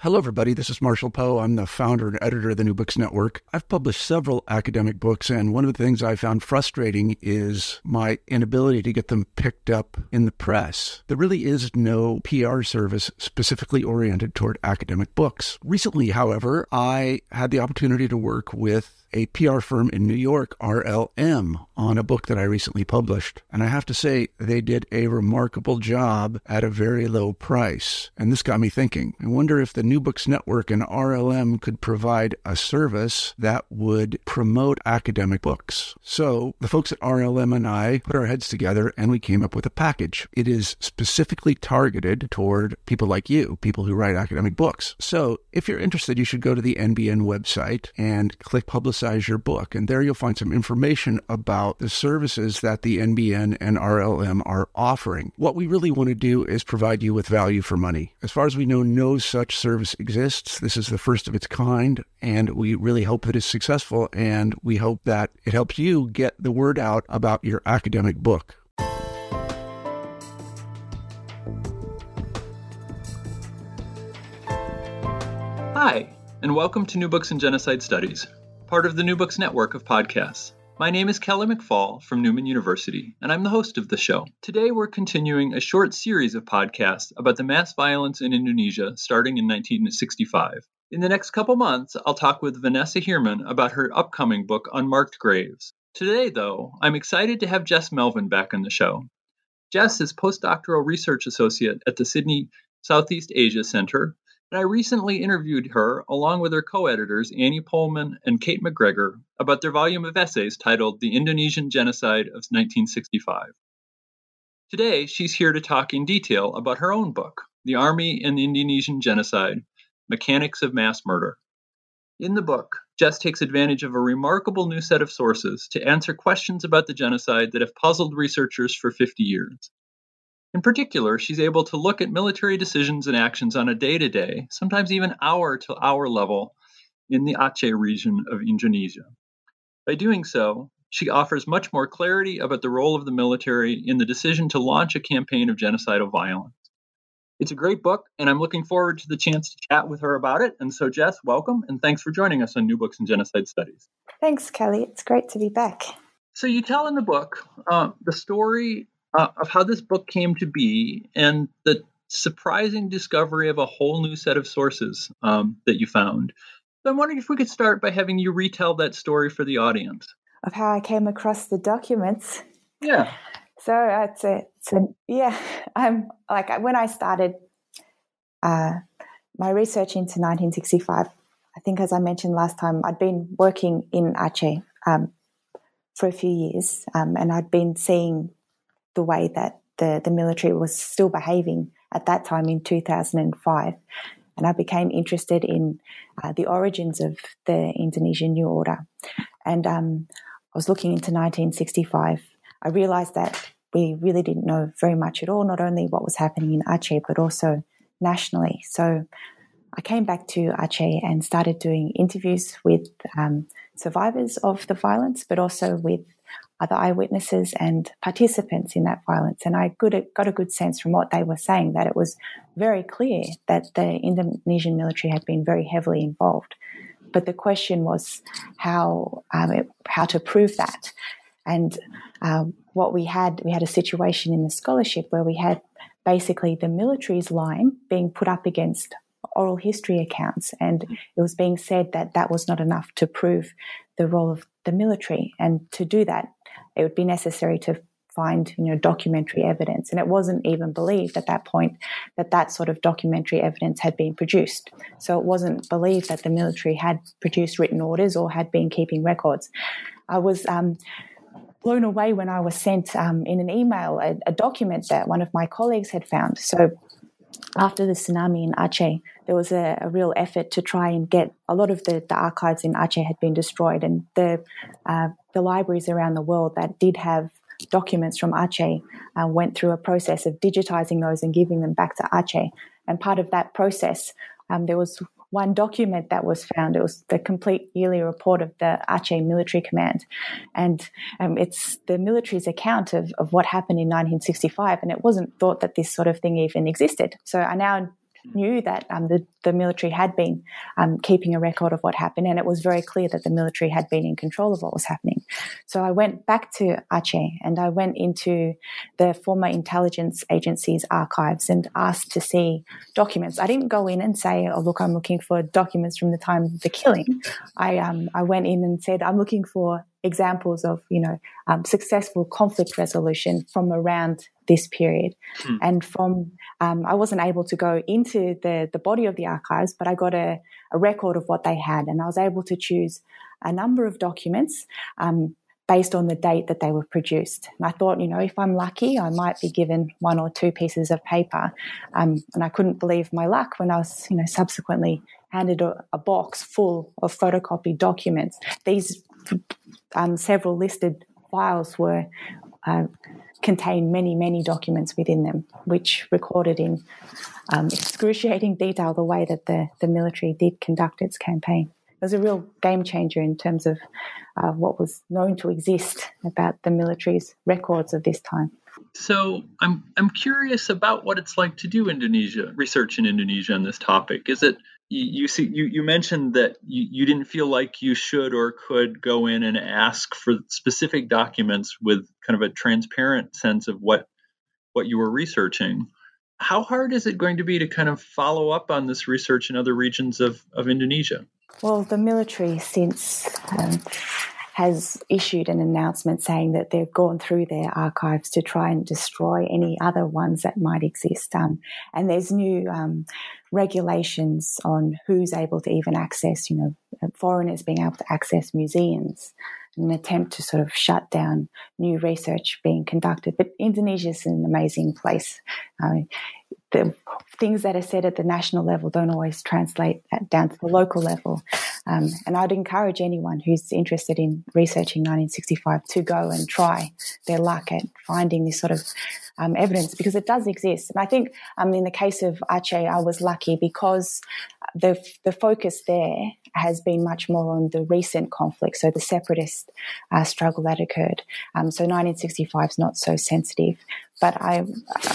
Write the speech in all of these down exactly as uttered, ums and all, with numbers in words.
Hello, everybody. This is Marshall Poe. I'm the founder and editor of the New Books Network. I've published several academic books, and one of the things I found frustrating is my inability to get them picked up in the press. There really is no P R service specifically oriented toward academic books. Recently, however, I had the opportunity to work with a P R firm in New York, R L M, on a book that I recently published. And I have to say, they did a remarkable job at a very low price. And this got me thinking. I wonder if the New Books Network and R L M could provide a service that would promote academic books. So the folks at R L M and I put our heads together and we came up with a package. It is specifically targeted toward people like you, people who write academic books. So if you're interested, you should go to the N B N website and click Publicize your book. And there you'll find some information about the services that the N B N and R L M are offering. What we really want to do is provide you with value for money. As far as we know, no such service exists. This is the first of its kind, and we really hope that it's successful, and we hope that it helps you get the word out about your academic book. Hi, and welcome to New Books in Genocide Studies, part of the New Books Network of podcasts. My name is Kelly McFall from Newman University, and I'm the host of the show. Today we're continuing a short series of podcasts about the mass violence in Indonesia starting in nineteen sixty-five. In the next couple months, I'll talk with Vanessa Heerman about her upcoming book, Unmarked Graves. Today, though, I'm excited to have Jess Melvin back on the show. Jess is postdoctoral research associate at the Sydney Southeast Asia Center, and I recently interviewed her, along with her co-editors Annie Pohlman and Kate McGregor, about their volume of essays titled The Indonesian Genocide of nineteen sixty-five. Today, she's here to talk in detail about her own book, The Army and the Indonesian Genocide, Mechanics of Mass Murder. In the book, Jess takes advantage of a remarkable new set of sources to answer questions about the genocide that have puzzled researchers for fifty years. In particular, she's able to look at military decisions and actions on a day-to-day, sometimes even hour-to-hour level in the Aceh region of Indonesia. By doing so, she offers much more clarity about the role of the military in the decision to launch a campaign of genocidal violence. It's a great book, and I'm looking forward to the chance to chat with her about it. And so, Jess, welcome, and thanks for joining us on New Books in Genocide Studies. Thanks, Kelly. It's great to be back. So you tell in the book uh, the story Uh, of how this book came to be and the surprising discovery of a whole new set of sources um, that you found. So I'm wondering if we could start by having you retell that story for the audience. Of how I came across the documents. Yeah. So uh, it's a, it's a yeah, I'm like when I started uh, my research into nineteen sixty-five, I think as I mentioned last time, I'd been working in Aceh um, for a few years um, and I'd been seeing the way that the, the military was still behaving at that time in two thousand five. And I became interested in uh, the origins of the Indonesian New Order. And um, I was looking into nineteen sixty-five. I realised that we really didn't know very much at all, not only what was happening in Aceh, but also nationally. So I came back to Aceh and started doing interviews with um, survivors of the violence, but also with other eyewitnesses and participants in that violence. And I got a good sense from what they were saying that it was very clear that the Indonesian military had been very heavily involved. But the question was how um, it, how to prove that. And uh, what we had, we had a situation in the scholarship where we had basically the military's line being put up against oral history accounts, and it was being said that that was not enough to prove the role of the military. And to do that, it would be necessary to find, you know, documentary evidence. And it wasn't even believed at that point that that sort of documentary evidence had been produced. So it wasn't believed that the military had produced written orders or had been keeping records. I was um, blown away when I was sent um, in an email a, a document that one of my colleagues had found. So after the tsunami in Aceh, there was a, a real effort to try and get a lot of the, the archives in Aceh had been destroyed, and the uh, the libraries around the world that did have documents from Aceh uh, went through a process of digitizing those and giving them back to Aceh. And part of that process, um, there was one document that was found. It was the complete yearly report of the Aceh Military Command. And um, it's the military's account of, of what happened in nineteen sixty-five. And it wasn't thought that this sort of thing even existed. So I now knew that um, the, the military had been um, keeping a record of what happened, and it was very clear that the military had been in control of what was happening. So I went back to Aceh and I went into the former intelligence agency's archives and asked to see documents. I didn't go in and say, oh, look, I'm looking for documents from the time of the killing. I, um, I went in and said, I'm looking for examples of, you know, um, successful conflict resolution from around this period. Hmm. And from, um, I wasn't able to go into the, the body of the archives, but I got a, a record of what they had. And I was able to choose a number of documents um, based on the date that they were produced. And I thought, you know, if I'm lucky, I might be given one or two pieces of paper. Um, and I couldn't believe my luck when I was, you know, subsequently handed a, a box full of photocopied documents. These um, several listed files were uh, contain many, many documents within them, which recorded in um, excruciating detail the way that the, the military did conduct its campaign. It was a real game changer in terms of uh, what was known to exist about the military's records of this time. So I'm I'm curious about what it's like to do Indonesia research in Indonesia on this topic. Is it you, you see you, you mentioned that you, you didn't feel like you should or could go in and ask for specific documents with kind of a transparent sense of what what you were researching. How hard is it going to be to kind of follow up on this research in other regions of, of Indonesia? Well, the military since um, has issued an announcement saying that they've gone through their archives to try and destroy any other ones that might exist. Um, and there's new um, regulations on who's able to even access, you know, foreigners being able to access museums, an attempt to sort of shut down new research being conducted. But Indonesia is an amazing place. Uh, the things that are said at the national level don't always translate down to the local level. Um, and I'd encourage anyone who's interested in researching nineteen sixty-five to go and try their luck at finding this sort of um, evidence, because it does exist. And I think um, in the case of Aceh, I was lucky because the the focus there has been much more on the recent conflict, so the separatist uh, struggle that occurred. Um, so nineteen sixty-five is not so sensitive. But I,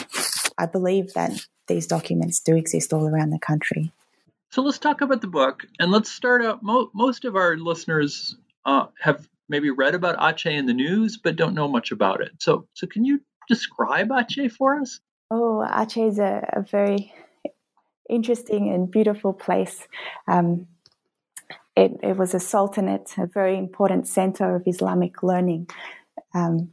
I believe that these documents do exist all around the country. So let's talk about the book, and let's start out. Mo- most of our listeners uh, have maybe read about Aceh in the news, but don't know much about it. So, so can you describe Aceh for us? Oh, Aceh is a, a very interesting and beautiful place. Um, it, it was a sultanate, a very important center of Islamic learning, um,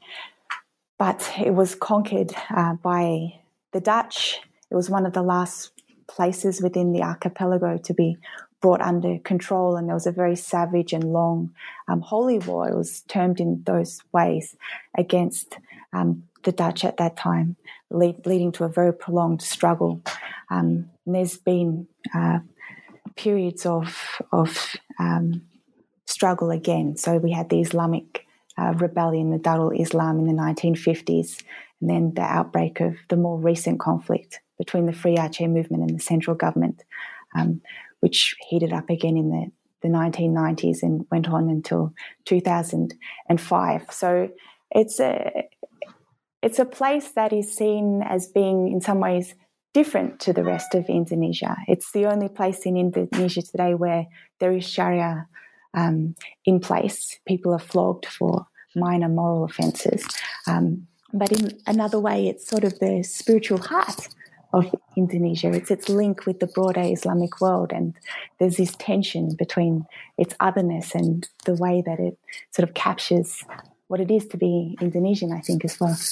but it was conquered uh, by the Dutch. It was one of the last places within the archipelago to be brought under control, and there was a very savage and long um, holy war. It was termed in those ways against um, the Dutch at that time, lead, leading to a very prolonged struggle. Um, and there's been uh, periods of of um, struggle again. So we had the Islamic uh, rebellion, the Darul Islam, in the nineteen fifties, and then the outbreak of the more recent conflict between the Free Aceh movement and the central government, um, which heated up again in the, the nineteen nineties and went on until two thousand five. So it's a it's a place that is seen as being in some ways different to the rest of Indonesia. It's the only place in Indonesia today where there is Sharia um, in place. People are flogged for minor moral offences. Um, but in another way, it's sort of the spiritual heart of Indonesia. It's its link with the broader Islamic world, and there's this tension between its otherness and the way that it sort of captures what it is to be Indonesian, I think, as well.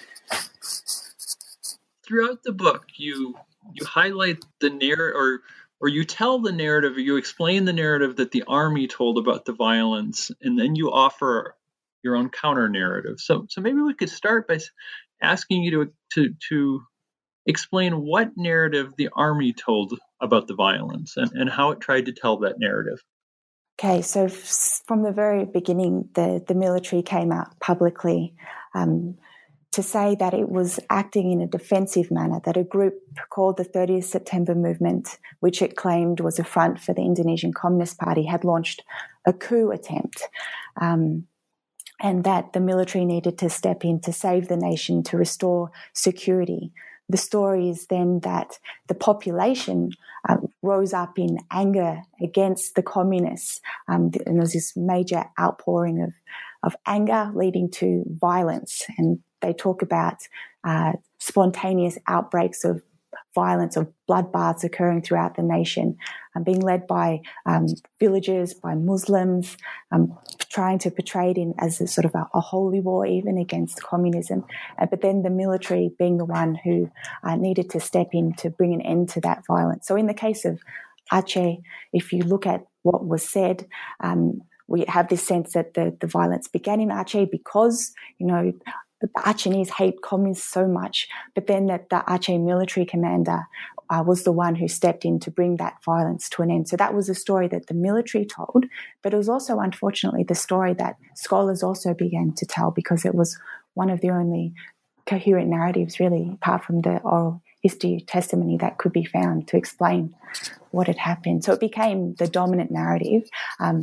Throughout the book, you you highlight the narrative, or or you tell the narrative, or you explain the narrative that the army told about the violence, and then you offer your own counter narrative. So so maybe we could start by asking you to to to explain what narrative the army told about the violence and, and how it tried to tell that narrative. Okay, so f- from the very beginning, the, the military came out publicly um, to say that it was acting in a defensive manner, that a group called the thirtieth September Movement, which it claimed was a front for the Indonesian Communist Party, had launched a coup attempt, um, and that the military needed to step in to save the nation, to restore security, the story is then that the population um, rose up in anger against the communists, um, and there was this major outpouring of, of anger leading to violence. And they talk about uh, spontaneous outbreaks of violence, of bloodbaths occurring throughout the nation, um, being led by um, villagers, by Muslims, um, trying to portray it in as a sort of a, a holy war even against communism. Uh, but then the military being the one who uh, needed to step in to bring an end to that violence. So in the case of Aceh, if you look at what was said, um, we have this sense that the, the violence began in Aceh because, you know, the Acehnese hate communists so much, but then that the Aceh military commander uh, was the one who stepped in to bring that violence to an end. So that was a story that the military told, but it was also, unfortunately, the story that scholars also began to tell, because it was one of the only coherent narratives, really, apart from the oral history testimony, that could be found to explain what had happened. So it became the dominant narrative um,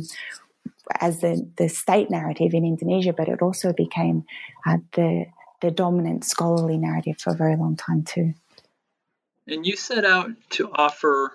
as the, the state narrative in Indonesia, but it also became uh, the the dominant scholarly narrative for a very long time too. And you set out to offer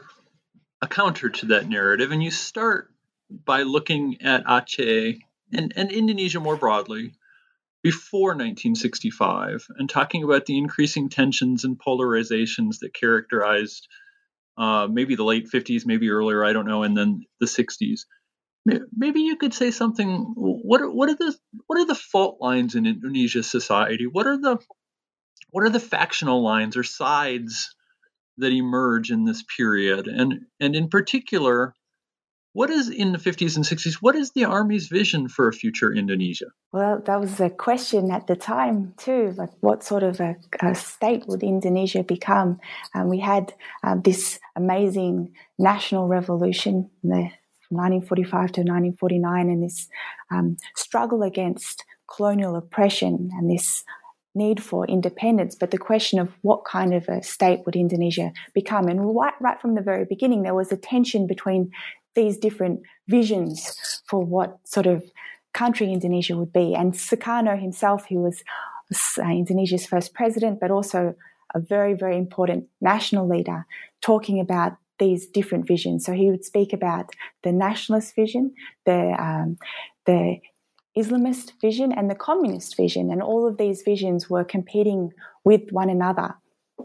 a counter to that narrative, and you start by looking at Aceh and, and Indonesia more broadly before nineteen sixty-five and talking about the increasing tensions and polarizations that characterized uh, maybe the late fifties, maybe earlier, I don't know, and then the sixties. Maybe you could say something. What are what are the what are the fault lines in Indonesia's society? What are the what are the factional lines or sides that emerge in this period? And and in particular, what is in the fifties and sixties? What is the Army's vision for a future Indonesia? Well, that was a question at the time too. Like, what sort of a, a state would Indonesia become? Um, we had um, this amazing national revolution in the nineteen forty-five to nineteen forty-nine, and this um, struggle against colonial oppression and this need for independence. But the question of what kind of a state would Indonesia become, and right, right from the very beginning, there was a tension between these different visions for what sort of country Indonesia would be. And Sukarno himself, who was uh, Indonesia's first president, but also a very, very important national leader, talking about these different visions. So he would speak about the nationalist vision, the um, the Islamist vision, and the communist vision, and all of these visions were competing with one another,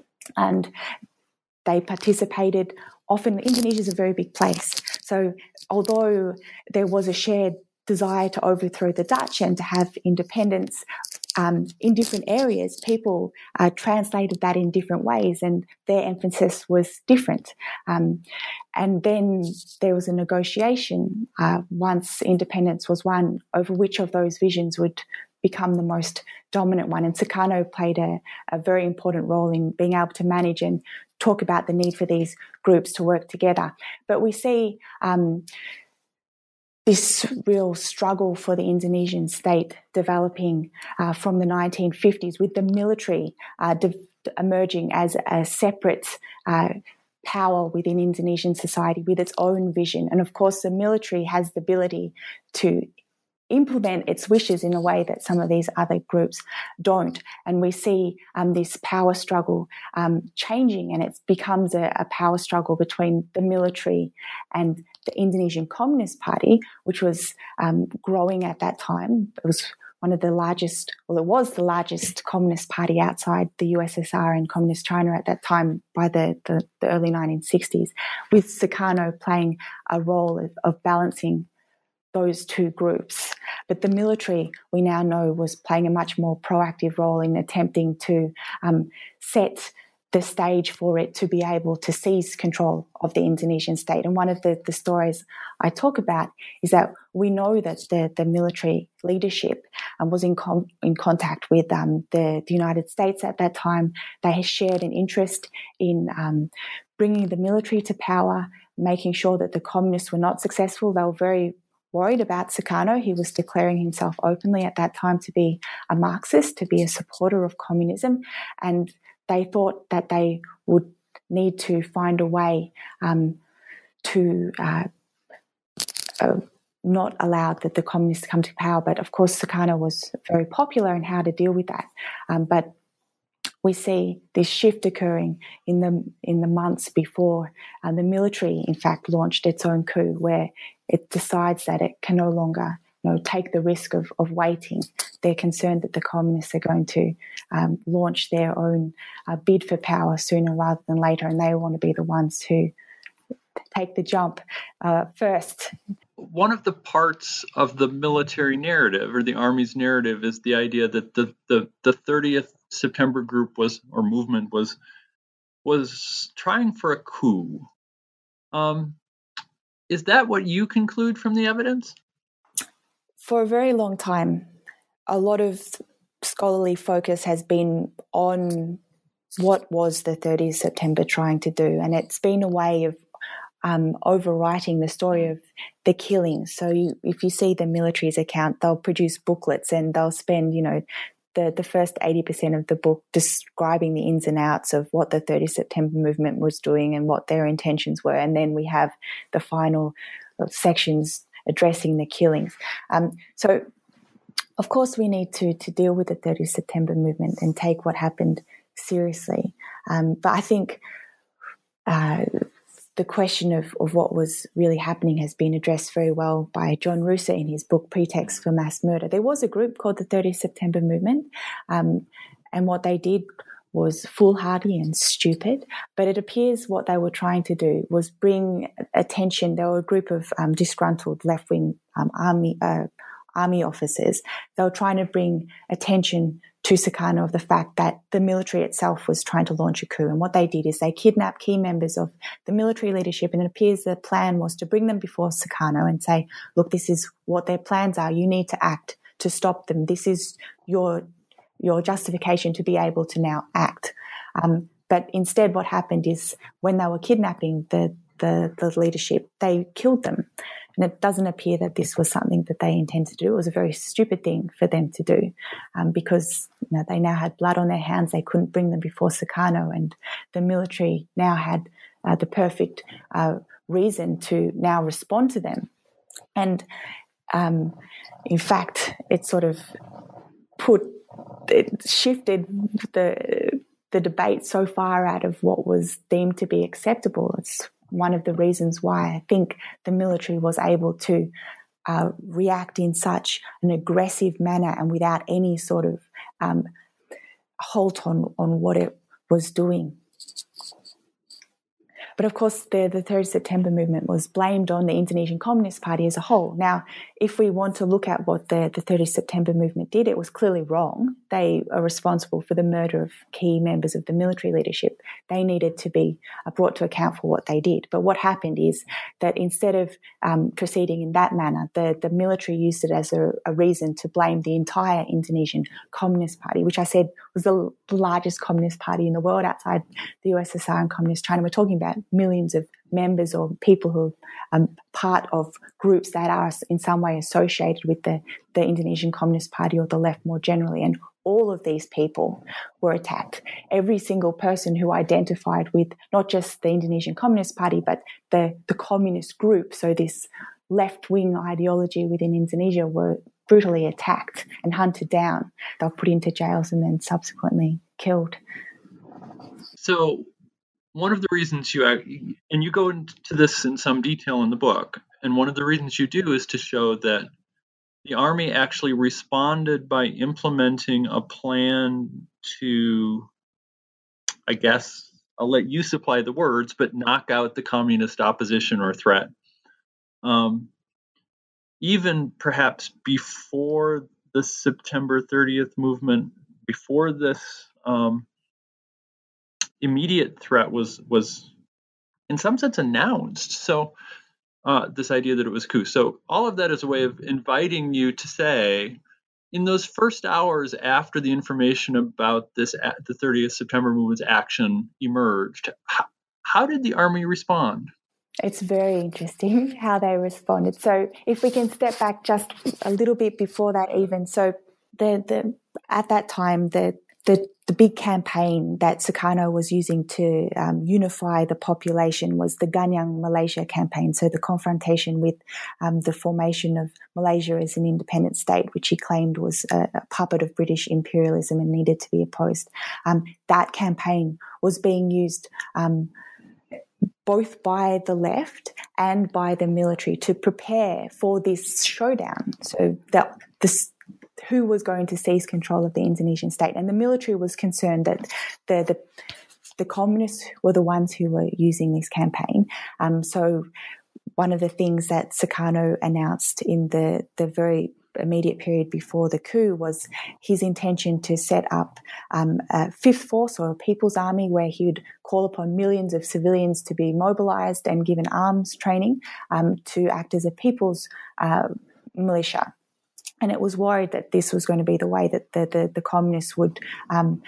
and they participated. Often, Indonesia is a very big place, so although there was a shared desire to overthrow the Dutch and to have independence um, in different areas, people uh, translated that in different ways, and their emphasis was different. Um, and then there was a negotiation uh, once independence was won over which of those visions would become the most dominant one. And Sukarno played a, a very important role in being able to manage and talk about the need for these groups to work together. But we see um, this real struggle for the Indonesian state developing uh, from the nineteen fifties, with the military uh, de- emerging as a separate uh, power within Indonesian society with its own vision. And of course, the military has the ability to implement its wishes in a way that some of these other groups don't. And we see um, this power struggle um, changing, and it becomes a, a power struggle between the military and the Indonesian Communist Party, which was um, growing at that time. It was one of the largest, well, it was the largest communist party outside the U S S R and Communist China at that time by the, the, the early nineteen sixties, with Sukarno playing a role of, of balancing those two groups. But the military, we now know, was playing a much more proactive role in attempting to um, set the stage for it to be able to seize control of the Indonesian state. And one of the, the stories I talk about is that we know that the, the military leadership um, was in, com- in contact with um, the, the United States at that time. They shared an interest in um, bringing the military to power, making sure that the communists were not successful. They were very worried about Sukarno. He was declaring himself openly at that time to be a Marxist, to be a supporter of communism, and they thought that they would need to find a way um, to uh, uh, not allow that the communists come to power. But of course, Sukarno was very popular in how to deal with that. Um, but we see this shift occurring in the in the months before uh, the military, in fact, launched its own coup, where it decides that it can no longer, you know, take the risk of, of waiting. They're concerned that the communists are going to um, launch their own uh, bid for power sooner rather than later, and they want to be the ones who take the jump uh, first. One of the parts of the military narrative or the Army's narrative is the idea that the, the, the thirtieth September group was, or movement was, was trying for a coup. Um, is that what you conclude from the evidence? For a very long time, a lot of scholarly focus has been on what was the thirtieth September trying to do, and it's been a way of Um, overwriting the story of the killings. So you, if you see the military's account, they'll produce booklets and they'll spend, you know, the, the first eighty percent of the book describing the ins and outs of what the thirtieth September movement was doing and what their intentions were. And then we have the final sections addressing the killings. Um, so, of course, we need to, to deal with the thirtieth September movement and take what happened seriously. Um, but I think uh, the question of, of what was really happening has been addressed very well by John Russo in his book Pretext for Mass Murder. There was a group called the thirtieth September Movement, um, and what they did was foolhardy and stupid, but it appears what they were trying to do was bring attention. They were a group of um, disgruntled left-wing um, army uh, army officers. They were trying to bring attention to Sukarno of the fact that the military itself was trying to launch a coup. And what they did is they kidnapped key members of the military leadership, and it appears the plan was to bring them before Sukarno and say, look, this is what their plans are. You need to act to stop them. This is your your justification to be able to now act. Um, but instead what happened is when they were kidnapping the, the, the leadership, they killed them. And it doesn't appear that this was something that they intended to do. It was a very stupid thing for them to do um, because you know, they now had blood on their hands. They couldn't bring them before Sukarno, and the military now had uh, the perfect uh, reason to now respond to them. And um, in fact, it sort of put, it shifted the the debate so far out of what was deemed to be acceptable. It's one of the reasons why I think the military was able to uh, react in such an aggressive manner and without any sort of um, halt on, on what it was doing. But of course, the, the thirtieth September movement was blamed on the Indonesian Communist Party as a whole. Now, if we want to look at what the, the thirtieth September movement did, it was clearly wrong. They are responsible for the murder of key members of the military leadership. They needed to be brought to account for what they did. But what happened is that instead of um, proceeding in that manner, the, the military used it as a, a reason to blame the entire Indonesian Communist Party, which I said was the largest communist party in the world outside the U S S R and Communist China. We're talking about millions of members or people who are um, part of groups that are in some way associated with the, the Indonesian Communist Party or the left more generally. And all of these people were attacked. Every single person who identified with not just the Indonesian Communist Party, but the, the communist group, so this left-wing ideology within Indonesia, were brutally attacked and hunted down. They were put into jails and then subsequently killed. So one of the reasons you, and you go into this in some detail in the book, and one of the reasons you do is to show that the Army actually responded by implementing a plan to, I guess, I'll let you supply the words, but knock out the communist opposition or threat. Um, even perhaps before the September thirtieth movement, before this um, immediate threat was was in some sense announced. So uh, this idea that it was coup. So all of that is a way of inviting you to say, in those first hours after the information about this, the thirtieth September movement's action emerged, how, how did the Army respond? It's very interesting how they responded. So if we can step back just a little bit before that even. So the, the at that time, the the the big campaign that Sukarno was using to um, unify the population was the Ganyang Malaysia campaign. So the confrontation with um, the formation of Malaysia as an independent state, which he claimed was a, a puppet of British imperialism and needed to be opposed. Um, that campaign was being used um, both by the left and by the military to prepare for this showdown. So that this. Who was going to seize control of the Indonesian state. And the military was concerned that the the, the communists were the ones who were using this campaign. Um, so one of the things that Sukarno announced in the, the very immediate period before the coup was his intention to set up um, a fifth force or a people's army where he would call upon millions of civilians to be mobilized and given arms training um, to act as a people's uh, militia. And it was worried that this was going to be the way that the, the, the communists would um,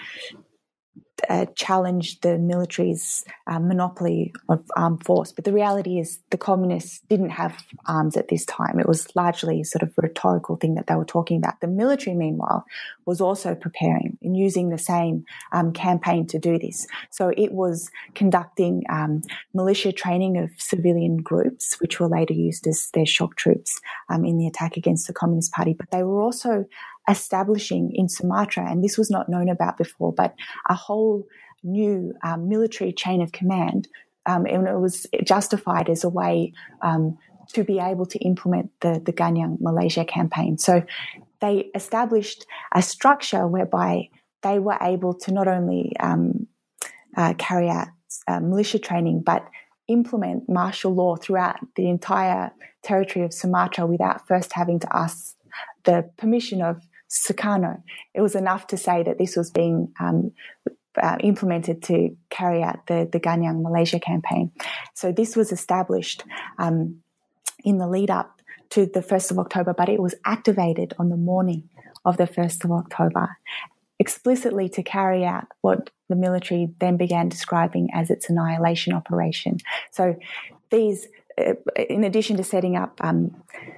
uh, challenge the military's uh, monopoly of armed force. But the reality is the communists didn't have arms at this time. It was largely sort of a rhetorical thing that they were talking about. The military, meanwhile, was also preparing and using the same um, campaign to do this. So it was conducting um, militia training of civilian groups, which were later used as their shock troops um, in the attack against the Communist Party. But they were also establishing in Sumatra, and this was not known about before, but a whole new um, military chain of command, um, and it was justified as a way um, to be able to implement the, the Ganyang Malaysia campaign. So they established a structure whereby they were able to not only um, uh, carry out uh, militia training, but implement martial law throughout the entire territory of Sumatra without first having to ask the permission of Sukarno. It was enough to say that this was being um, uh, implemented to carry out the, the Ganyang Malaysia campaign. So this was established um, in the lead up to the first of October, but it was activated on the morning of the first of October, explicitly to carry out what the military then began describing as its annihilation operation. So these, uh, in addition to setting up um,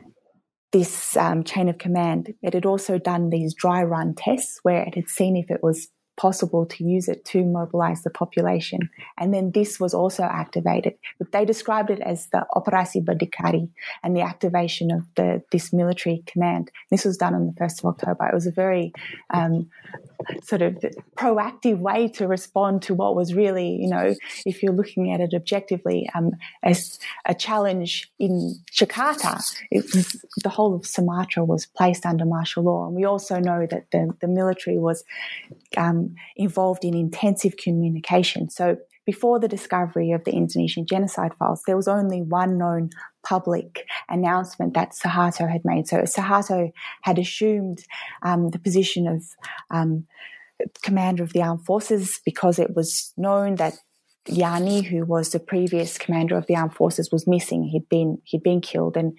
this um, chain of command, it had also done these dry run tests where it had seen if it was possible to use it to mobilize the population. And then this was also activated. They described it as the Operasi Berdikari and the activation of the this military command. This was done on the first of October. It was a very um, sort of proactive way to respond to what was really, you know, if you're looking at it objectively, um, as a challenge in Jakarta. It was, the whole of Sumatra was placed under martial law. And we also know that the, the military was um, involved in intensive communication. So before the discovery of the Indonesian genocide files, there was only one known public announcement that Suharto had made. So Suharto had assumed um, the position of um, commander of the armed forces because it was known that Yani, who was the previous commander of the armed forces, was missing. He'd been he'd been killed, and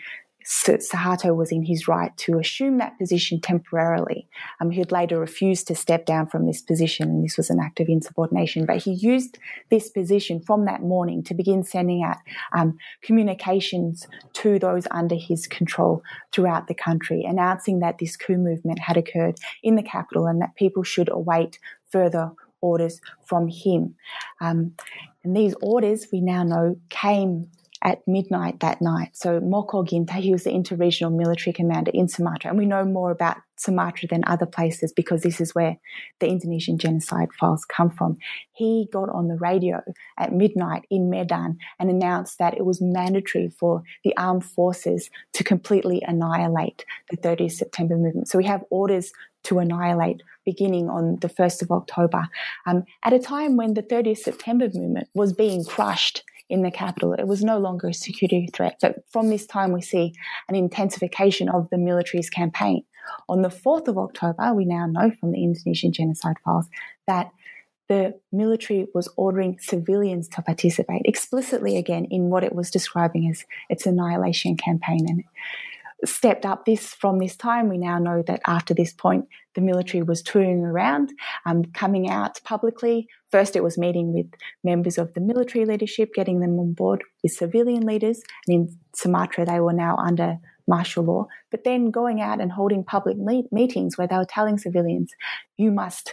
Suharto was in his right to assume that position temporarily. Um, he had later refused to step down from this position, and this was an act of insubordination. But he used this position from that morning to begin sending out um, communications to those under his control throughout the country, announcing that this coup movement had occurred in the capital and that people should await further orders from him. Um, and these orders, we now know, came at midnight that night. So Moko Ginta, he was the inter-regional military commander in Sumatra, and we know more about Sumatra than other places because this is where the Indonesian genocide files come from. He got on the radio at midnight in Medan and announced that it was mandatory for the armed forces to completely annihilate the thirtieth September movement. So we have orders to annihilate beginning on the first of October, um, at a time when the thirtieth September movement was being crushed in the capital. It was no longer a security threat. But from this time, we see an intensification of the military's campaign. On the fourth of October, we now know from the Indonesian genocide files that the military was ordering civilians to participate explicitly again in what it was describing as its annihilation campaign. And stepped up this from this time. We now know that after this point, the military was touring around, um, coming out publicly. First, it was meeting with members of the military leadership, getting them on board with civilian leaders. And in Sumatra, they were now under martial law. But then going out and holding public me- meetings where they were telling civilians, you must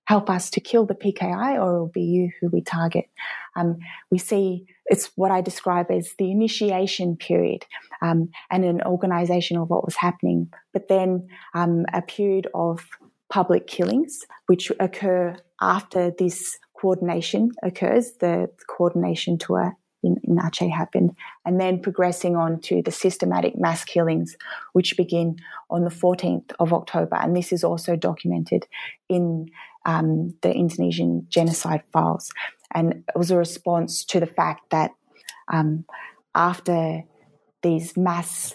help us to kill the P K I, or it will be you who we target. Um, we see it's what I describe as the initiation period um, and an organisation of what was happening, but then um, a period of public killings which occur after this coordination occurs. The coordination tour in, in Aceh happened, and then progressing on to the systematic mass killings which begin on the fourteenth of October, and this is also documented in um, the Indonesian genocide files. And it was a response to the fact that um, after these mass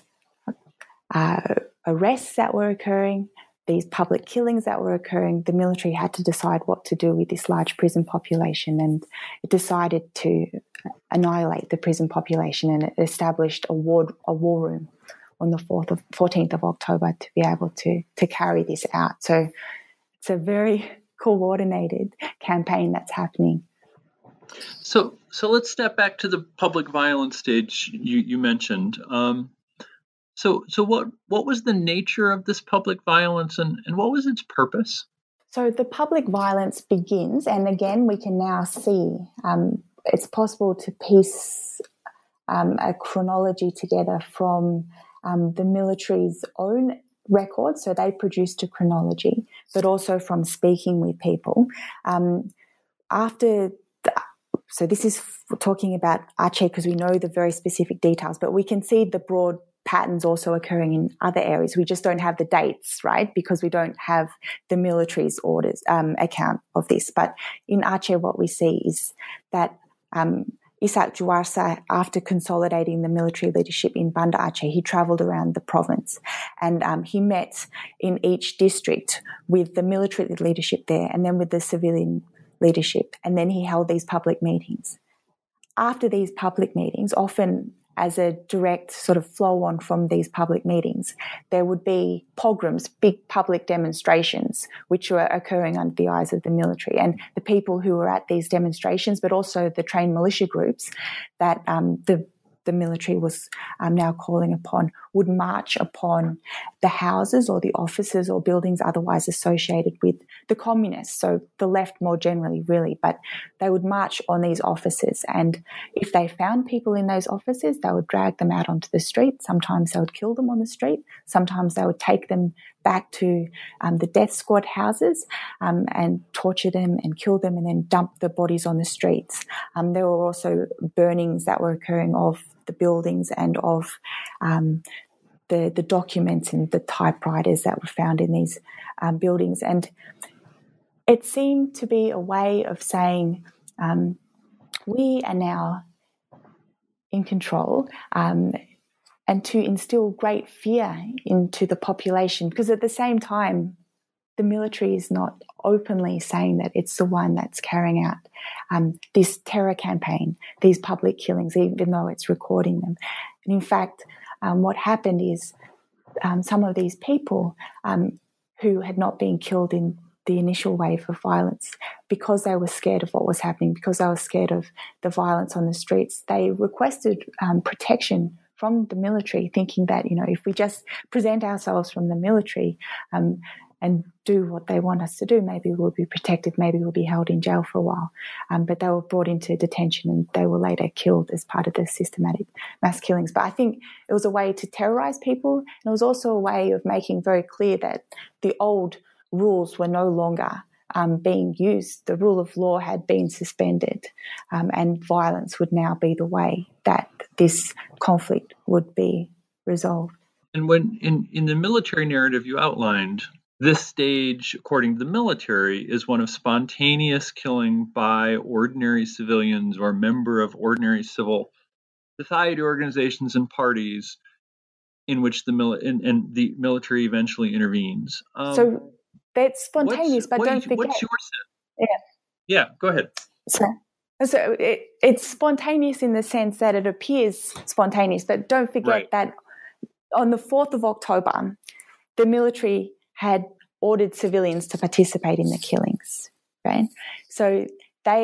uh, arrests that were occurring, these public killings that were occurring, the military had to decide what to do with this large prison population, and it decided to annihilate the prison population, and it established a war, a war room on the fourth of, fourteenth of October to be able to, to carry this out. So it's a very coordinated campaign that's happening. So, so let's step back to the public violence stage you, you mentioned. Um, so, so what what was the nature of this public violence, and, and what was its purpose? So the public violence begins, and again, we can now see um, it's possible to piece um, a chronology together from um, the military's own records. So they produced a chronology, but also from speaking with people. Um, after the, so this is talking about Aceh because we know the very specific details, but we can see the broad patterns also occurring in other areas. We just don't have the dates, right? Because we don't have the military's orders um, account of this. But in Aceh, what we see is that um, Ishak Juwarsa, after consolidating the military leadership in Banda Aceh, he travelled around the province, and um, he met in each district with the military leadership there and then with the civilian leadership, and then he held these public meetings. After these public meetings, often as a direct sort of flow on from these public meetings, there would be pogroms, big public demonstrations, which were occurring under the eyes of the military. And the people who were at these demonstrations, but also the trained militia groups that um, the the military was um, now calling upon, would march upon the houses or the offices or buildings otherwise associated with the communists, so the left more generally, really. But they would march on these offices, and if they found people in those offices, they would drag them out onto the street. Sometimes they would kill them on the street. Sometimes they would take them back to um, the death squad houses um, and torture them and kill them and then dump the bodies on the streets. Um, there were also burnings that were occurring of the buildings and of um, the, the documents and the typewriters that were found in these um, buildings. And it seemed to be a way of saying, um, we are now in control, um, and to instill great fear into the population, because at the same time, the military is not openly saying that it's the one that's carrying out um, this terror campaign, these public killings, even though it's recording them. And in fact, um, what happened is um, some of these people um, who had not been killed in the initial wave of violence, because they were scared of what was happening, because they were scared of the violence on the streets, they requested um, protection from the military, thinking that, you know, if we just present ourselves from the military um, and do what they want us to do, maybe we'll be protected, maybe we'll be held in jail for a while. Um, but they were brought into detention and they were later killed as part of the systematic mass killings. But I think it was a way to terrorize people, and it was also a way of making very clear that the old rules were no longer um, being used. The rule of law had been suspended, um, and violence would now be the way that this conflict would be resolved. And when in, in the military narrative you outlined, this stage, according to the military, is one of spontaneous killing by ordinary civilians or member of ordinary civil society organizations and parties in which the mili- and, and the military eventually intervenes. Um, so that's spontaneous, but don't what, forget. What's your sense? Yeah. Yeah, go ahead. So, so it, it's spontaneous in the sense that it appears spontaneous, but don't forget right. that on the fourth of October, the military had ordered civilians to participate in the killings, right? So they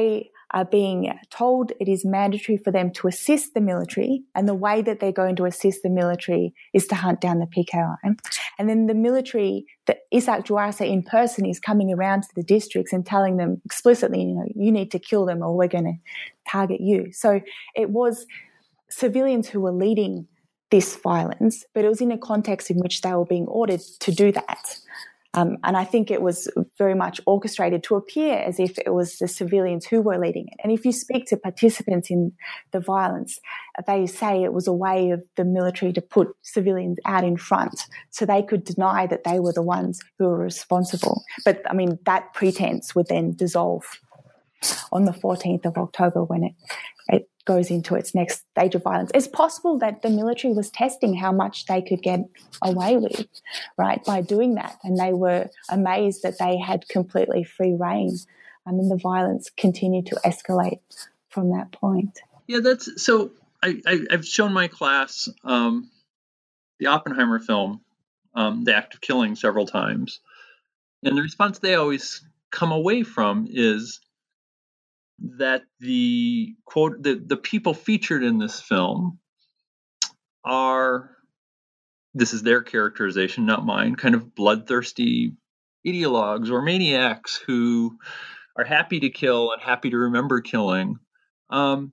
are being told it is mandatory for them to assist the military, and the way that they're going to assist the military is to hunt down the P K I. And then the military, the Isaac Djuarasa in person is coming around to the districts and telling them explicitly, you know, you need to kill them or we're going to target you. So it was civilians who were leading this violence, but it was in a context in which they were being ordered to do that. Um, and I think it was very much orchestrated to appear as if it was the civilians who were leading it. And if you speak to participants in the violence, they say it was a way of the military to put civilians out in front so they could deny that they were the ones who were responsible. But, I mean, that pretense would then dissolve on the fourteenth of October when it, it goes into its next stage of violence. It's possible that the military was testing how much they could get away with, right, by doing that. And they were amazed that they had completely free reign. I mean, the violence continued to escalate from that point. Yeah, that's so I, I, I've shown my class um, the Oppenheimer film, um, The Act of Killing, several times. And the response they always come away from is that the quote the, the people featured in this film are, this is their characterization, not mine, kind of bloodthirsty ideologues or maniacs who are happy to kill and happy to remember killing. Um,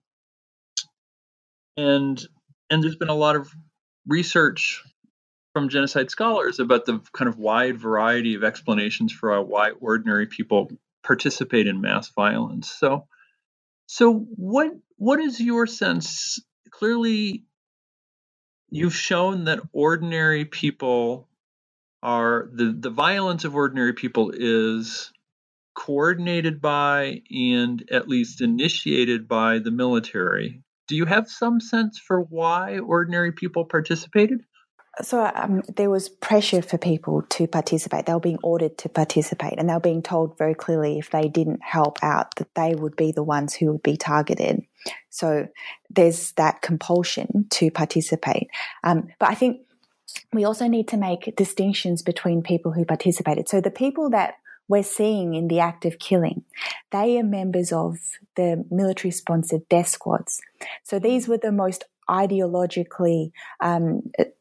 and and there's been a lot of research from genocide scholars about the kind of wide variety of explanations for why ordinary people participate in mass violence. So So what what is your sense? Clearly, you've shown that ordinary people are, the, the violence of ordinary people is coordinated by and at least initiated by the military. Do you have some sense for why ordinary people participated? So um, there was pressure for people to participate. They were being ordered to participate, and they were being told very clearly if they didn't help out that they would be the ones who would be targeted. So there's that compulsion to participate. Um, but I think we also need to make distinctions between people who participated. So the people that we're seeing in the act of killing, they are members of the military-sponsored death squads. So these were the most ideologically um,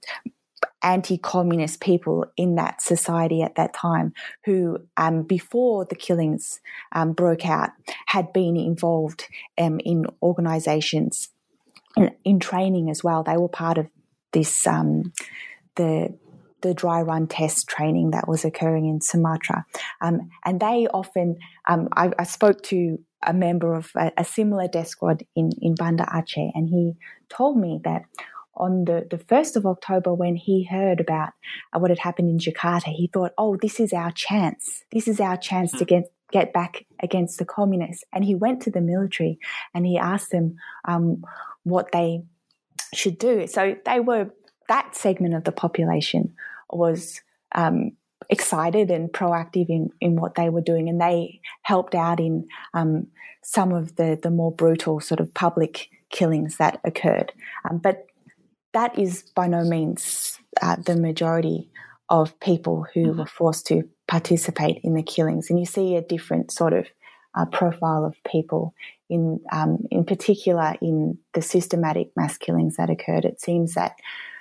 anti-communist people in that society at that time who, um, before the killings um, broke out, had been involved um, in organisations, in, in training as well. They were part of this, um, the the dry run test training that was occurring in Sumatra. Um, and they often, um, I, I spoke to a member of a, a similar death squad in, in Banda Aceh, and he told me that on the, the first of October, when he heard about uh, what had happened in Jakarta, he thought, oh, this is our chance. This is our chance to get, get back against the communists. And he went to the military and he asked them um, what they should do. So they were, that segment of the population was um, excited and proactive in, in what they were doing, and they helped out in um, some of the, the more brutal sort of public killings that occurred. Um, but that is by no means uh, the majority of people who were forced to participate in the killings. And you see a different sort of uh, profile of people, in um, in particular in the systematic mass killings that occurred. It seems that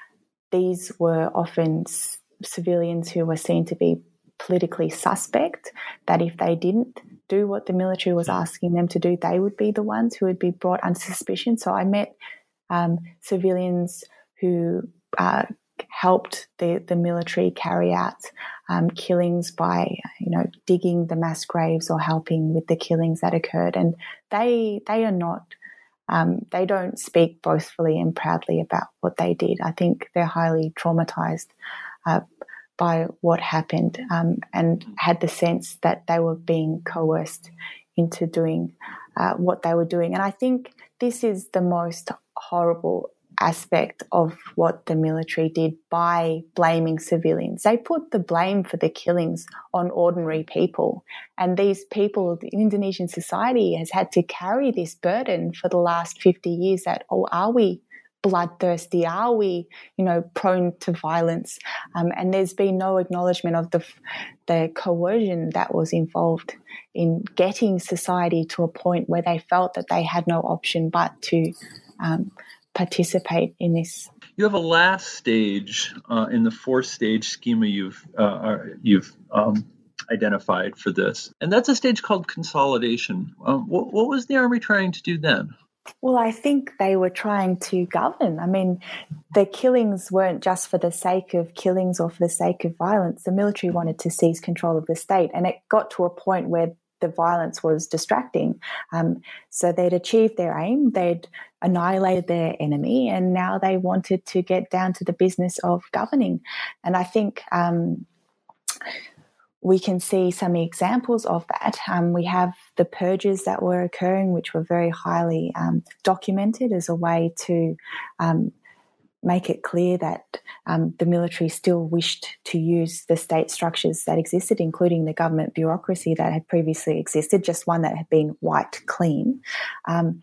these were often c- civilians who were seen to be politically suspect, that if they didn't do what the military was asking them to do, they would be the ones who would be brought under suspicion. So I met um, civilians who uh, helped the, the military carry out um, killings by, you know, digging the mass graves or helping with the killings that occurred. And they they are not, um, they don't speak boastfully and proudly about what they did. I think they're highly traumatized uh, by what happened um, and had the sense that they were being coerced into doing uh, what they were doing. And I think this is the most horrible aspect of what the military did by blaming civilians. They put the blame for the killings on ordinary people, and these people, the Indonesian society has had to carry this burden for the last fifty years that, oh, are we bloodthirsty? Are we, you know, prone to violence? Um, and there's been no acknowledgement of the the coercion that was involved in getting society to a point where they felt that they had no option but to um, participate in this. You have a last stage uh, in the four-stage schema you've uh, you've um, identified for this, and that's a stage called consolidation. Um, what, what was the Army trying to do then? Well, I think they were trying to govern. I mean, the killings weren't just for the sake of killings or for the sake of violence. The military wanted to seize control of the state, and it got to a point where the violence was distracting. Um, so they'd achieved their aim, they'd annihilated their enemy, and now they wanted to get down to the business of governing. And I think um, we can see some examples of that. Um, we have the purges that were occurring, which were very highly um, documented as a way to um, make it clear that um, the military still wished to use the state structures that existed, including the government bureaucracy that had previously existed, just one that had been wiped clean. Um,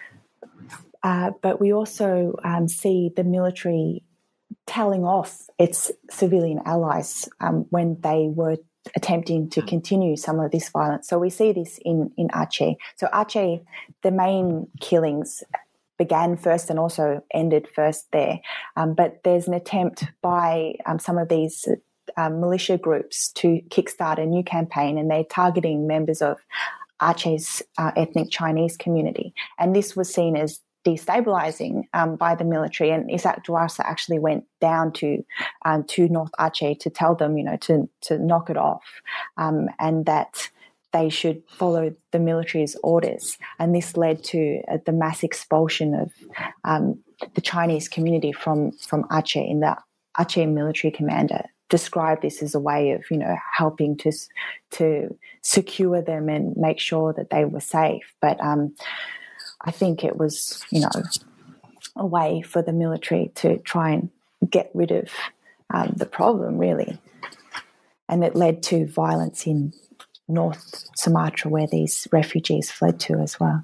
uh, but we also um, see the military telling off its civilian allies um, when they were attempting to continue some of this violence. So we see this in, in Aceh. So Aceh, the main killings began first and also ended first there. Um, but there's an attempt by um, some of these um, militia groups to kickstart a new campaign, and they're targeting members of Aceh's uh, ethnic Chinese community. And this was seen as destabilizing um, by the military, and Ishak Dwarsa actually went down to um, to North Aceh to tell them, you know, to to knock it off, um, and that they should follow the military's orders. And this led to uh, the mass expulsion of um, the Chinese community from from Aceh. And the Aceh military commander described this as a way of, you know, helping to to secure them and make sure that they were safe. But um, I think it was, you know, a way for the military to try and get rid of um, the problem, really. And it led to violence in North Sumatra, where these refugees fled to as well.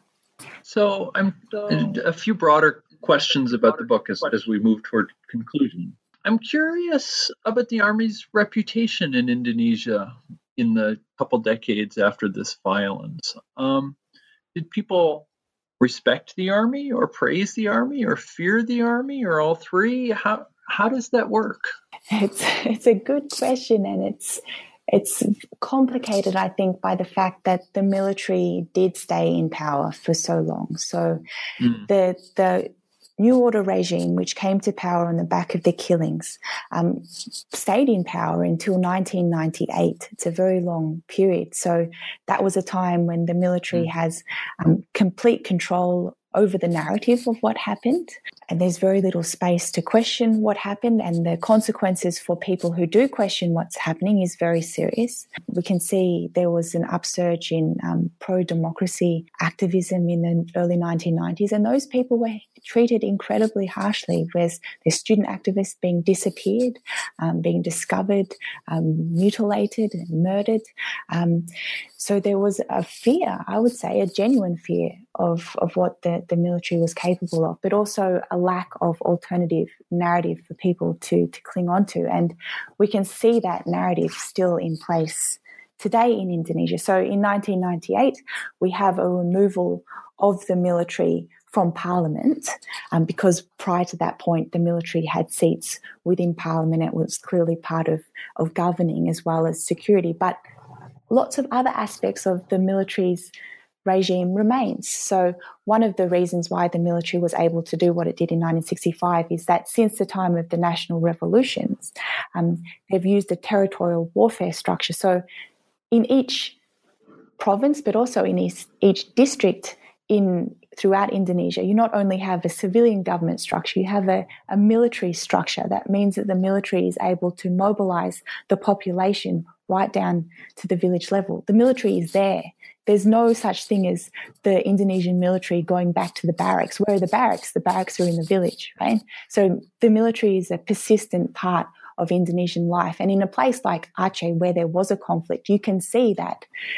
So I'm a few broader questions about the book as, as we move toward conclusion. I'm curious about the Army's reputation in Indonesia in the couple decades after this violence. Um, did people respect the Army or praise the Army or fear the Army or all three? How how does that work? It's it's a good question, and it's it's complicated, I think, by the fact that the military did stay in power for so long. So mm. the the New Order regime, which came to power on the back of the killings, um, stayed in power until nineteen ninety-eight. It's a very long period. So that was a time when the military has um, complete control over the narrative of what happened, and there's very little space to question what happened, and the consequences for people who do question what's happening is very serious. We can see there was an upsurge in um, pro-democracy activism in the early nineteen nineties, and those people were treated incredibly harshly. There's, there's student activists being disappeared, um, being discovered, um, mutilated, murdered. Um, so there was a fear, I would say, a genuine fear of, of what the, the military was capable of, but also a lack of alternative narrative for people to, to cling on to. And we can see that narrative still in place today in Indonesia. So in nineteen ninety-eight, we have a removal of the military from Parliament, um, because prior to that point, the military had seats within Parliament. It was clearly part of, of governing as well as security. But lots of other aspects of the military's regime remains. So one of the reasons why the military was able to do what it did in nineteen sixty-five is that since the time of the national revolutions, um, they've used a territorial warfare structure. So in each province, but also in each, each district in throughout Indonesia, you not only have a civilian government structure, you have a, a military structure. That means that the military is able to mobilize the population right down to the village level. The military is there. There's no such thing as the Indonesian military going back to the barracks. Where are the barracks? The barracks are in the village, right? So the military is a persistent part of Indonesian life. And in a place like Aceh, where there was a conflict, you can see that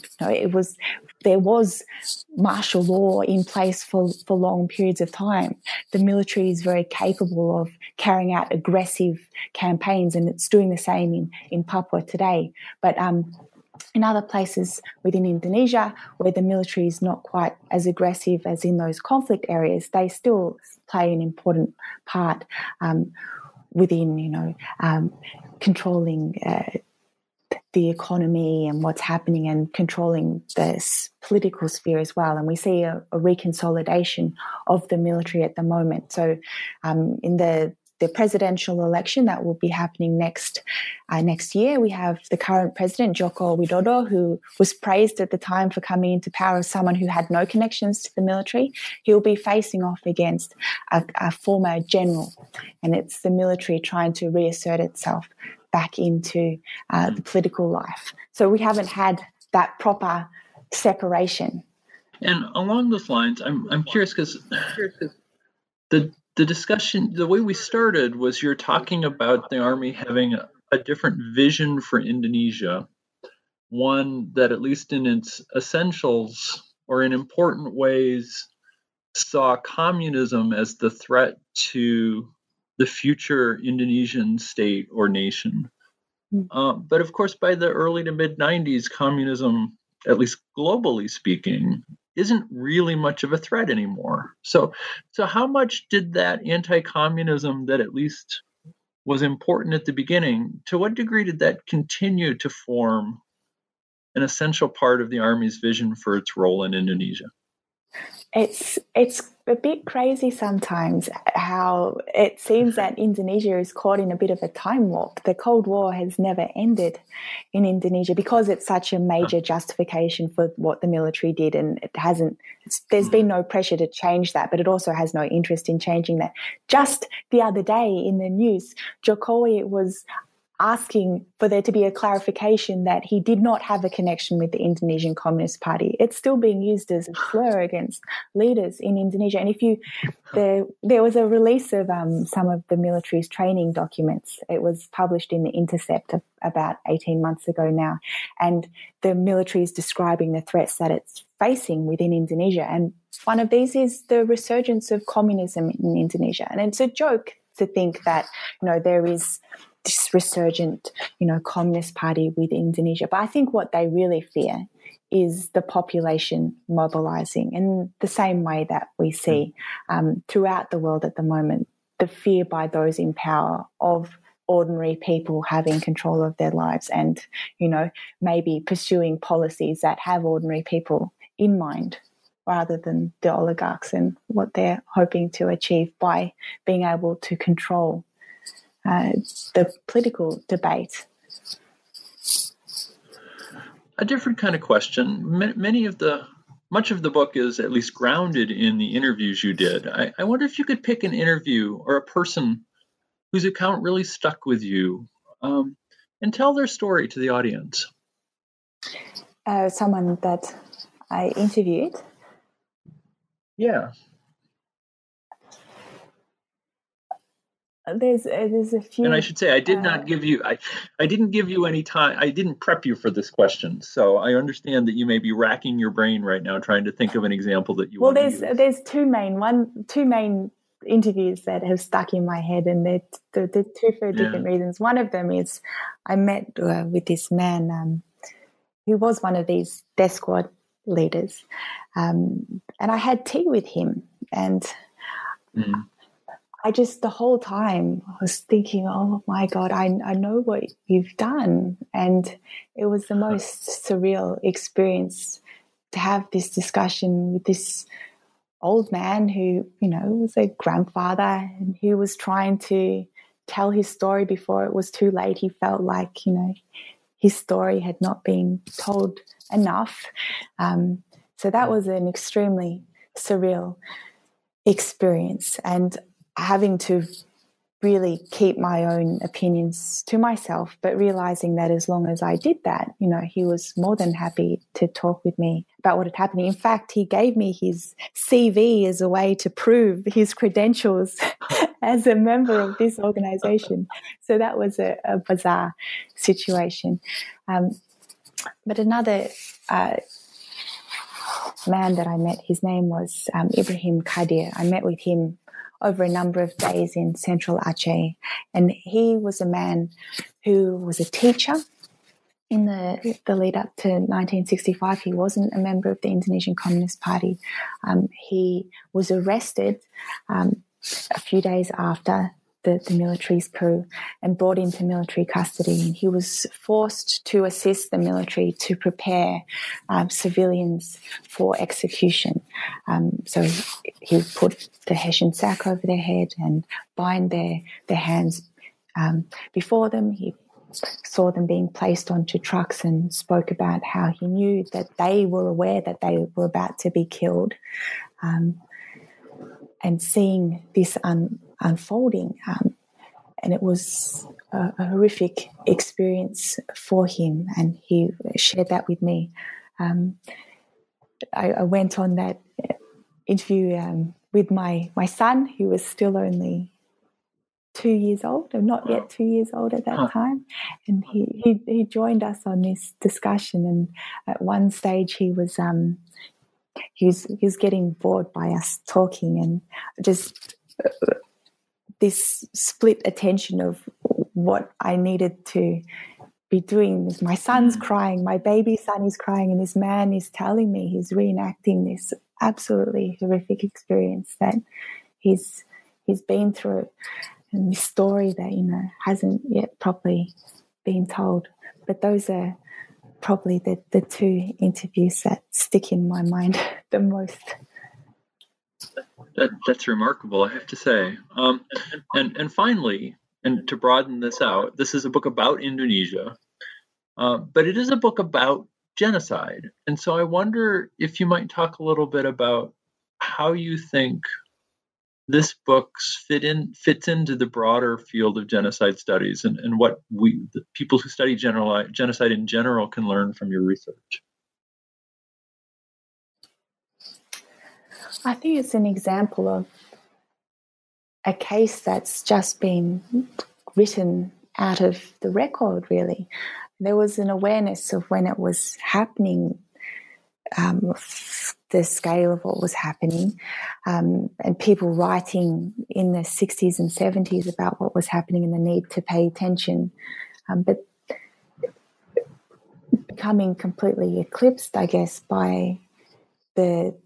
You know, it was there was martial law in place for, for long periods of time. The military is very capable of carrying out aggressive campaigns, and it's doing the same in, in Papua today. But um, in other places within Indonesia, where the military is not quite as aggressive as in those conflict areas, they still play an important part um, within, you know, um, controlling uh, the economy and what's happening, and controlling the political sphere as well. And we see a, a reconsolidation of the military at the moment. So um, in the the presidential election that will be happening next uh, next year, we have the current president, Joko Widodo, who was praised at the time for coming into power as someone who had no connections to the military. He'll be facing off against a, a former general, and it's the military trying to reassert itself back into uh, the political life. So we haven't had that proper separation. And along those lines, I'm I'm curious because the the discussion, the way we started was you're talking about the Army having a, a different vision for Indonesia, one that at least in its essentials or in important ways saw communism as the threat to the future Indonesian state or nation. Mm. Uh, but of course, by the early to mid nineties, communism, at least globally speaking, isn't really much of a threat anymore. So, so how much did that anti-communism that at least was important at the beginning, to what degree did that continue to form an essential part of the Army's vision for its role in Indonesia? It's it's a bit crazy sometimes how it seems that Indonesia is caught in a bit of a time warp. The Cold War has never ended in Indonesia because it's such a major justification for what the military did, and it hasn't. It's, there's been no pressure to change that, but it also has no interest in changing that. Just the other day in the news, Jokowi was asking for there to be a clarification that he did not have a connection with the Indonesian Communist Party. It's still being used as a slur against leaders in Indonesia. And if you, there, there was a release of um, some of the military's training documents. It was published in The Intercept about eighteen months ago now. And the military is describing the threats that it's facing within Indonesia. And one of these is the resurgence of communism in Indonesia. And it's a joke to think that, you know, there is this resurgent, you know, Communist Party with Indonesia. But I think what they really fear is the population mobilizing in the same way that we see um, throughout the world at the moment, the fear by those in power of ordinary people having control of their lives and, you know, maybe pursuing policies that have ordinary people in mind rather than the oligarchs and what they're hoping to achieve by being able to control Uh, the political debate. A different kind of question. Many of the, much of the book is at least grounded in the interviews you did. I, I wonder if you could pick an interview or a person whose account really stuck with you um, and tell their story to the audience. Uh, someone that I interviewed? Yeah. There's uh, there's a few, and I should say I did uh, not give you I, I didn't give you any time. I didn't prep you for this question, so I understand that you may be racking your brain right now trying to think of an example that you. Well, want there's to use. there's two main one two main interviews that have stuck in my head, and they're, they're, they're two for different yeah. reasons. One of them is I met uh, with this man um, who was one of these death squad leaders, um, and I had tea with him, and. Mm. I just, the whole time, was thinking, oh, my God, I, I know what you've done. And it was the most surreal experience to have this discussion with this old man who, you know, was a grandfather and who was trying to tell his story before it was too late. He felt like, you know, his story had not been told enough. Um, so that was an extremely surreal experience. And having to really keep my own opinions to myself, but realizing that as long as I did that, you know, he was more than happy to talk with me about what had happened. In fact, he gave me his C V as a way to prove his credentials as a member of this organization. So that was a, a bizarre situation. Um, but another uh, man that I met, his name was um, Ibrahim Kadir. I met with him over a number of days in central Aceh, and he was a man who was a teacher. In the, the lead up to nineteen sixty-five, he wasn't a member of the Indonesian Communist Party. Um, he was arrested um, a few days after the, the military's coup and brought into military custody. And he was forced to assist the military to prepare um, civilians for execution. Um, so he would put the hessian sack over their head and bind their, their hands um, before them. He saw them being placed onto trucks and spoke about how he knew that they were aware that they were about to be killed. Um, and seeing this un- unfolding, um, and it was a, a horrific experience for him, and he shared that with me. Um, I, I went on that interview um, with my, my son, who was still only two years old, or not yet two years old at that huh. time. And he, he, he joined us on this discussion. And at one stage he was, um, he was, he was getting bored by us talking, and just uh, this split attention of what I needed to be doing. My son's crying, my baby son is crying, and this man is telling me, he's reenacting this absolutely horrific experience that he's, he's been through. And this story that, you know, hasn't yet properly been told. But those are probably the, the two interviews that stick in my mind the most. That, that's remarkable, I have to say. Um, and, and finally, and to broaden this out, this is a book about Indonesia, uh, but it is a book about genocide. And so I wonder if you might talk a little bit about how you think this book fit in fits into the broader field of genocide studies, and, and what we, the people who study general, genocide in general, can learn from your research. I think it's an example of a case that's just been written out of the record, really. There was an awareness of when it was happening, um, the scale of what was happening, um, and people writing in the sixties and seventies about what was happening and the need to pay attention, um, but becoming completely eclipsed, I guess, by the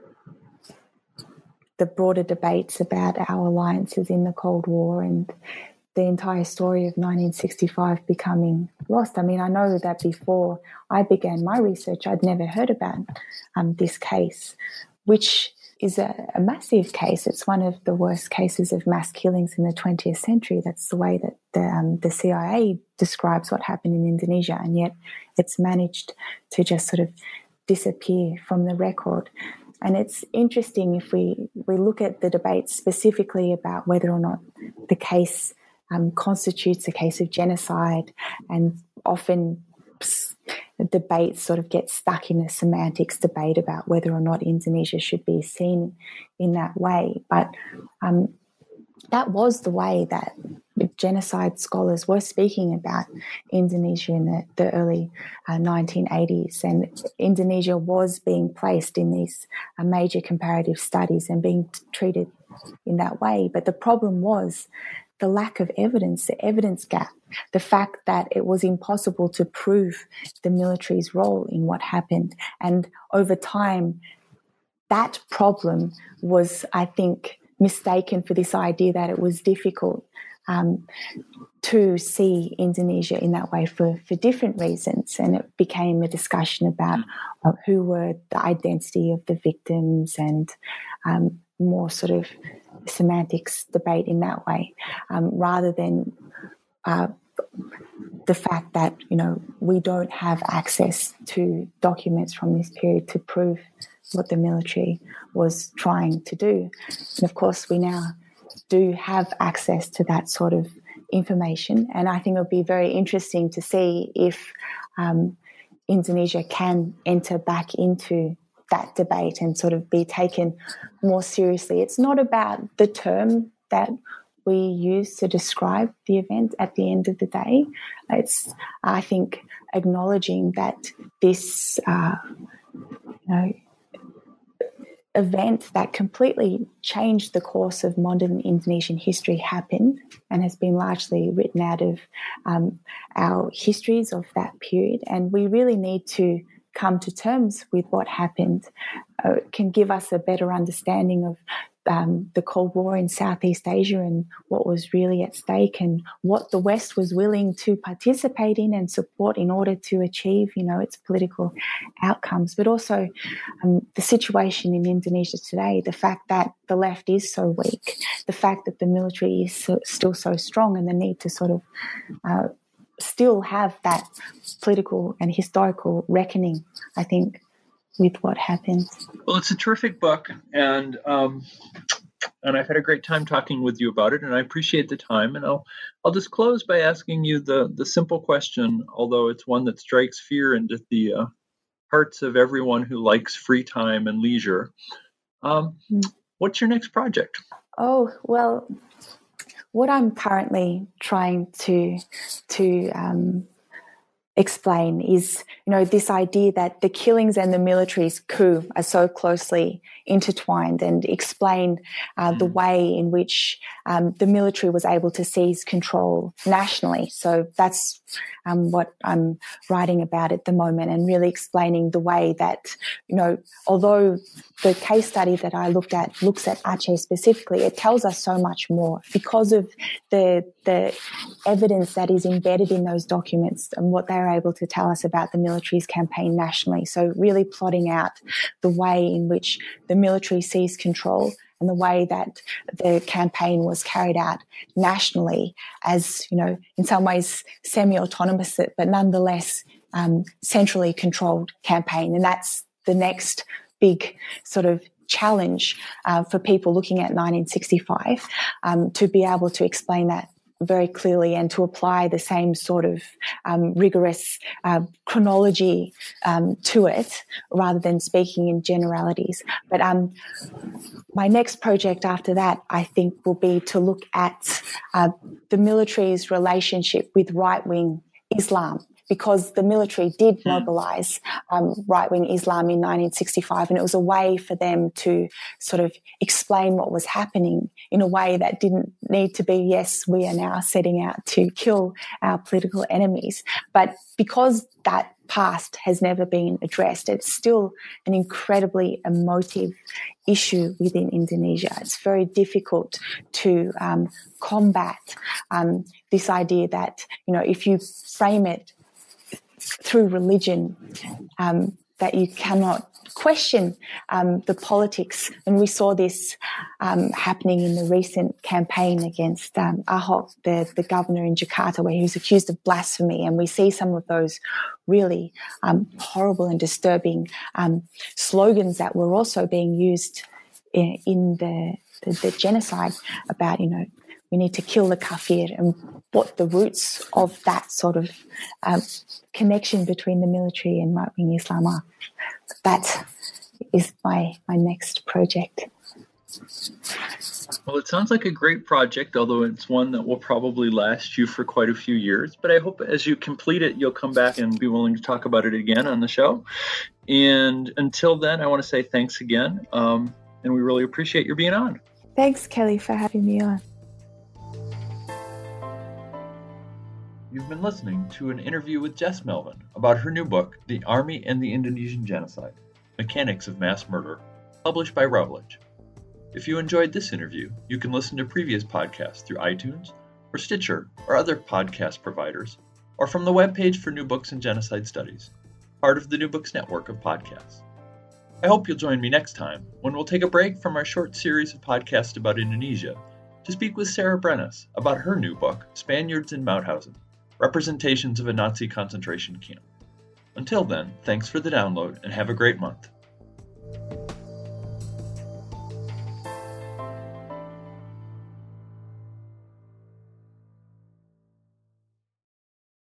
the broader debates about our alliances in the Cold War and the entire story of nineteen sixty-five becoming lost. I mean, I know that before I began my research, I'd never heard about um, this case, which is a, a massive case. It's one of the worst cases of mass killings in the twentieth century. That's the way that the, um, the C I A describes what happened in Indonesia, and yet it's managed to just sort of disappear from the record. And it's interesting if we, we look at the debate specifically about whether or not the case Um, constitutes a case of genocide, and often pss, the debate sort of gets stuck in a semantics debate about whether or not Indonesia should be seen in that way. But um, that was the way that genocide scholars were speaking about Indonesia in the, the early uh, nineteen eighties, and Indonesia was being placed in these uh, major comparative studies and being t- treated in that way. But the problem was the lack of evidence, the evidence gap, the fact that it was impossible to prove the military's role in what happened. And over time, that problem was, I think, mistaken for this idea that it was difficult um, to see Indonesia in that way for, for different reasons. And it became a discussion about uh, who were the identity of the victims, and um, more sort of semantics debate in that way, um, rather than uh, the fact that, you know, we don't have access to documents from this period to prove what the military was trying to do. And of course, we now do have access to that sort of information, and I think it'll be very interesting to see if um, Indonesia can enter back into that debate and sort of be taken more seriously. It's not about the term that we use to describe the event at the end of the day. It's, I think, acknowledging that this, uh, you know, event that completely changed the course of modern Indonesian history happened and has been largely written out of um, our histories of that period. And we really need to come to terms with what happened. Uh, it can give us a better understanding of um, the Cold War in Southeast Asia and what was really at stake and what the West was willing to participate in and support in order to achieve, you know, its political outcomes. But also um, the situation in Indonesia today, the fact that the left is so weak, the fact that the military is so, still so strong, and the need to sort of uh, still have that political and historical reckoning, I think, with what happened. Well, it's a terrific book, and um, and I've had a great time talking with you about it, and I appreciate the time. And I'll I'll just close by asking you the the simple question, although it's one that strikes fear into the uh, hearts of everyone who likes free time and leisure. Um, mm. What's your next project? Oh, well, what I'm currently trying to to um, explain is, you know, this idea that the killings and the military's coup are so closely intertwined, and explain uh, the way in which um, the military was able to seize control nationally. So that's um, what I'm writing about at the moment, and really explaining the way that, you know, although the case study that I looked at looks at Aceh specifically, it tells us so much more because of the the evidence that is embedded in those documents and what they're able to tell us about the military's campaign nationally. So really plotting out the way in which the military seized control and the way that the campaign was carried out nationally as, you know, in some ways semi-autonomous, but nonetheless um, centrally controlled campaign. And that's the next big sort of challenge uh, for people looking at nineteen sixty-five, um, to be able to explain that very clearly and to apply the same sort of um, rigorous uh, chronology um, to it, rather than speaking in generalities. But um, my next project after that, I think, will be to look at uh, the military's relationship with right-wing Islam, because the military did mobilise um, right-wing Islam in nineteen sixty-five, and it was a way for them to sort of explain what was happening in a way that didn't need to be, yes, we are now setting out to kill our political enemies. But because that past has never been addressed, it's still an incredibly emotive issue within Indonesia. It's very difficult to um, combat um, this idea that, you know, if you frame it through religion, um, that you cannot question um, the politics. And we saw this um, happening in the recent campaign against um, Ahok, the, the governor in Jakarta, where he was accused of blasphemy. And we see some of those really um, horrible and disturbing um, slogans that were also being used in, in the, the, the genocide about, you know, we need to kill the kafir, and what the roots of that sort of um, connection between the military and right-wing Islam are. That is my, my next project. Well, it sounds like a great project, although it's one that will probably last you for quite a few years. But I hope as you complete it, you'll come back and be willing to talk about it again on the show. And until then, I want to say thanks again. Um, and we really appreciate your being on. Thanks, Kelly, for having me on. You've been listening to an interview with Jess Melvin about her new book, The Army and the Indonesian Genocide, Mechanics of Mass Murder, published by Routledge. If you enjoyed this interview, you can listen to previous podcasts through iTunes or Stitcher or other podcast providers, or from the webpage for New Books in Genocide Studies, part of the New Books network of podcasts. I hope you'll join me next time when we'll take a break from our short series of podcasts about Indonesia to speak with Sarah Brennis about her new book, Spaniards in Mauthausen, Representations of a Nazi Concentration Camp. Until then, thanks for the download and have a great month.